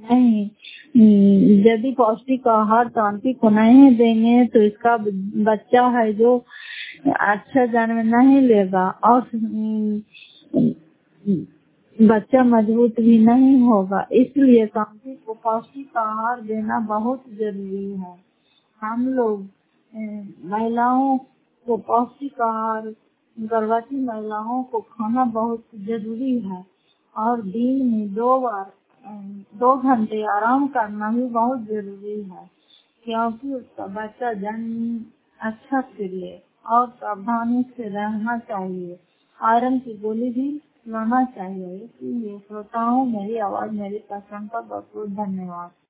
नहीं, यदि पौष्टिक आहार तांत्रिक को नहीं देंगे तो इसका बच्चा है जो अच्छा जन्म नहीं लेगा और बच्चा मजबूत भी नहीं होगा। इसलिए तांत्रिक को पौष्टिक आहार देना बहुत जरूरी है। हम लोग महिलाओं को पौष्टिक आहार, गर्भवती महिलाओं को खाना बहुत जरूरी है और दिन में 2 बार 2 घंटे आराम करना भी बहुत जरूरी है, क्योंकि उसका बच्चा जन्म अच्छा से ले और सावधानी से रहना चाहिए। आयरन की गोली भी लेना चाहिए। इसलिए श्रोताओं, मेरी आवाज मेरी पसंद का बहुत बहुत धन्यवाद।